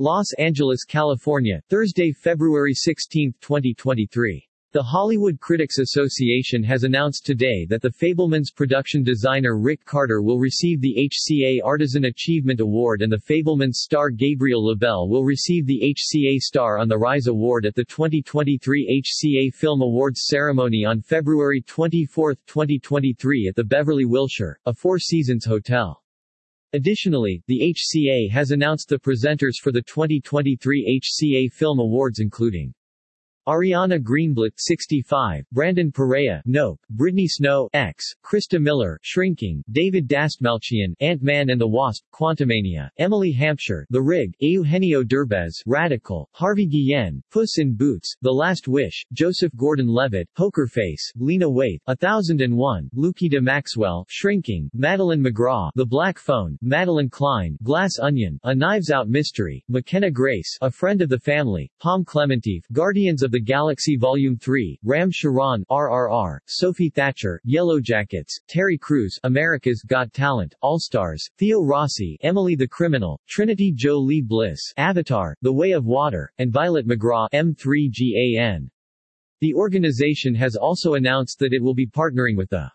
Los Angeles, California, Thursday, February 16, 2023. The Hollywood Critics Association has announced today that The Fabelmans production designer Rick Carter will receive the HCA Artisan Achievement Award and The Fabelmans star Gabriel LaBelle will receive the HCA Star on the Rise Award at the 2023 HCA Film Awards ceremony on February 24, 2023 at the Beverly Wilshire, a Four Seasons hotel. Additionally, the HCA has announced the presenters for the 2023 HCA Film Awards including Ariana Greenblatt 65, Brandon Perea Nope, Brittany Snow X, Krista Miller Shrinking, David Dastmalchian Ant-Man and the Wasp, Quantumania, Emily Hampshire The Rig, Eugenio Derbez Radical, Harvey Guillen, Puss in Boots, The Last Wish, Joseph Gordon-Levitt Poker Face, Lena Waithe 1001, Lukita Maxwell Shrinking, Madeline McGraw The Black Phone, Madeline Klein Glass Onion, A Knives Out Mystery, McKenna Grace A Friend of the Family, Pom Clemente, Guardians of the Galaxy Volume 3, Ram Charan RRR, Sophie Thatcher, Yellowjackets, Terry Crews America's Got Talent, All-Stars, Theo Rossi Emily the Criminal, Trinity Jo Lee Bliss Avatar, The Way of Water, and Violet McGraw M3GAN. The organization has also announced that it will be partnering with the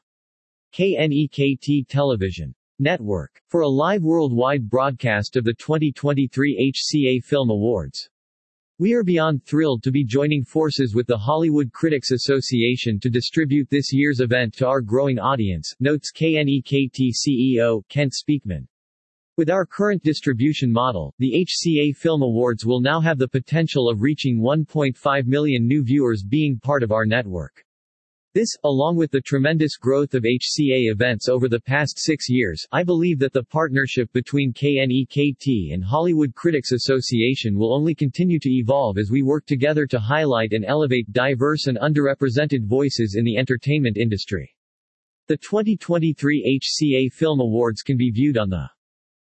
KNEKT Television Network for a live worldwide broadcast of the 2023 HCA Film Awards. We are beyond thrilled to be joining forces with the Hollywood Critics Association to distribute this year's event to our growing audience, notes KNEKT CEO, Kent Speakman. With our current distribution model, the HCA Film Awards will now have the potential of reaching 1.5 million new viewers being part of our network. This, along with the tremendous growth of HCA events over the past 6 years, I believe that the partnership between KNEKT and Hollywood Critics Association will only continue to evolve as we work together to highlight and elevate diverse and underrepresented voices in the entertainment industry. The 2023 HCA Film Awards can be viewed on the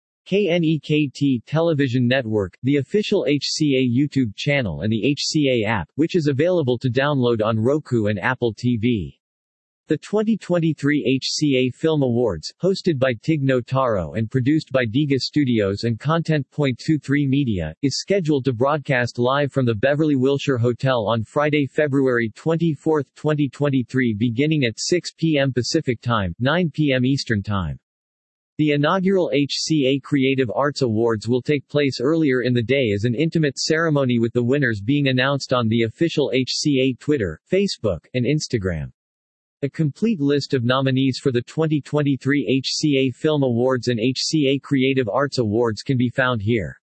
KNEKT television network, the official HCA YouTube channel and the HCA app, which is available to download on Roku and Apple TV. The 2023 HCA Film Awards, hosted by Tig Notaro and produced by Diga Studios and Content.23 Media, is scheduled to broadcast live from the Beverly Wilshire Hotel on Friday, February 24, 2023 beginning at 6 p.m. Pacific Time, 9 p.m. Eastern Time. The inaugural HCA Creative Arts Awards will take place earlier in the day as an intimate ceremony with the winners being announced on the official HCA Twitter, Facebook, and Instagram. A complete list of nominees for the 2023 HCA Film Awards and HCA Creative Arts Awards can be found here.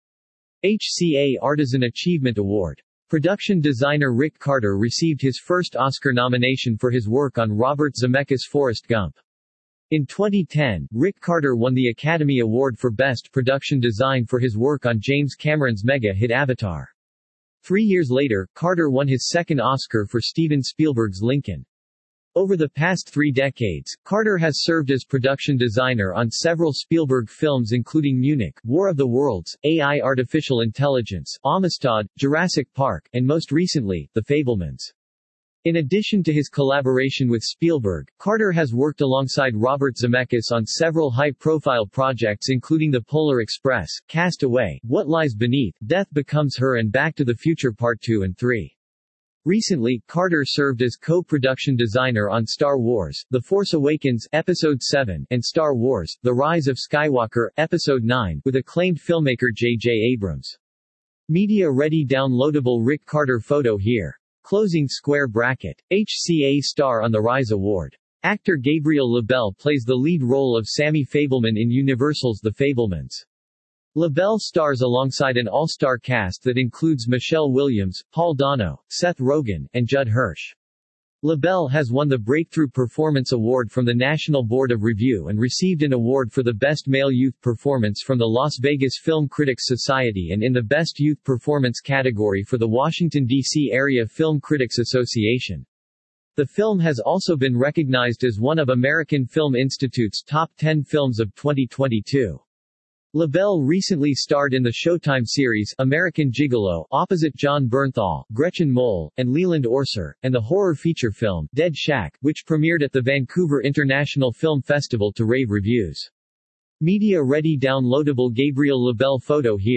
HCA Artisan Achievement Award. Production designer Rick Carter received his first Oscar nomination for his work on Robert Zemeckis' Forrest Gump. In 2010, Rick Carter won the Academy Award for Best Production Design for his work on James Cameron's mega-hit Avatar. 3 years later, Carter won his second Oscar for Steven Spielberg's Lincoln. Over the past 3 decades, Carter has served as production designer on several Spielberg films including Munich, War of the Worlds, AI Artificial Intelligence, Amistad, Jurassic Park, and most recently, The Fabelmans. In addition to his collaboration with Spielberg, Carter has worked alongside Robert Zemeckis on several high-profile projects including The Polar Express, Cast Away, What Lies Beneath, Death Becomes Her and Back to the Future Part 2 and 3. Recently, Carter served as co-production designer on Star Wars, The Force Awakens, Episode 7, and Star Wars, The Rise of Skywalker, Episode 9, with acclaimed filmmaker J.J. Abrams. Media-ready downloadable Rick Carter photo here. Closing square bracket. HCA Star on the Rise Award. Actor Gabriel LaBelle plays the lead role of Sammy Fabelman in Universal's The Fabelmans. LaBelle stars alongside an all-star cast that includes Michelle Williams, Paul Dano, Seth Rogen, and Judd Hirsch. LaBelle has won the Breakthrough Performance Award from the National Board of Review and received an award for the Best Male Youth Performance from the Las Vegas Film Critics Society and in the Best Youth Performance category for the Washington, D.C. Area Film Critics Association. The film has also been recognized as one of American Film Institute's top 10 films of 2022. LaBelle recently starred in the Showtime series American Gigolo opposite John Bernthal, Gretchen Mol, and Leland Orser, and the horror feature film Dead Shack, which premiered at the Vancouver International Film Festival to rave reviews. Media-ready downloadable Gabriel LaBelle photo here.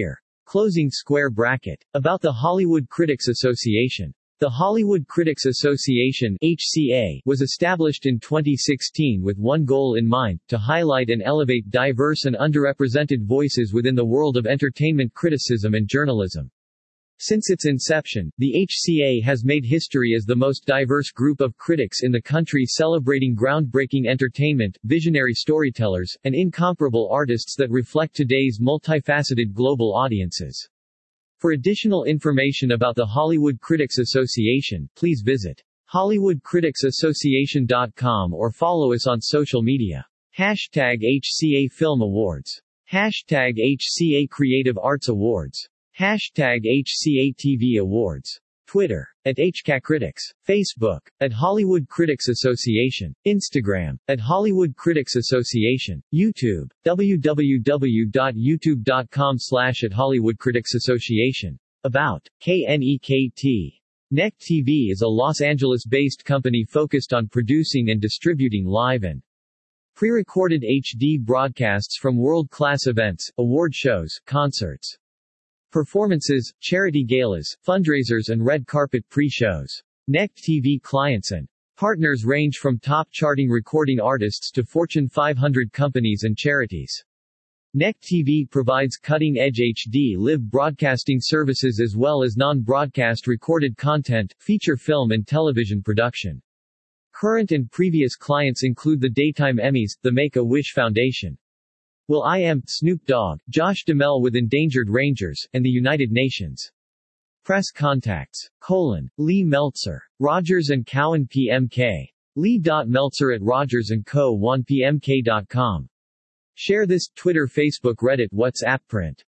Closing square bracket. About the Hollywood Critics Association. The Hollywood Critics Association (HCA) was established in 2016 with one goal in mind, to highlight and elevate diverse and underrepresented voices within the world of entertainment criticism and journalism. Since its inception, the HCA has made history as the most diverse group of critics in the country, celebrating groundbreaking entertainment, visionary storytellers, and incomparable artists that reflect today's multifaceted global audiences. For additional information about the Hollywood Critics Association, please visit HollywoodCriticsAssociation.com or follow us on social media. #HCA Film Awards. #HCA Creative Arts Awards. #HCA TV Awards. Twitter, @HCACritics. Facebook, @Hollywood Critics Association. Instagram, @Hollywood Critics Association. YouTube, www.youtube.com/@HollywoodCriticsAssociation. About, KNEKT. NECT TV is a Los Angeles-based company focused on producing and distributing live and pre-recorded HD broadcasts from world-class events, award shows, concerts, performances, charity galas, fundraisers and red carpet pre-shows. NECT TV clients and partners range from top charting recording artists to Fortune 500 companies and charities. NECT TV provides cutting-edge HD live broadcasting services as well as non-broadcast recorded content, feature film and television production. Current and previous clients include the Daytime Emmys, the Make-A-Wish Foundation, Will I Am, Snoop Dogg, Josh Duhamel with Endangered Rangers, and the United Nations. Press contacts: Lee Meltzer. Rogers & Cowan PMK. Lee.Meltzer@RogersandCo1PMK.com. Share this, Twitter, Facebook, Reddit, WhatsApp, print.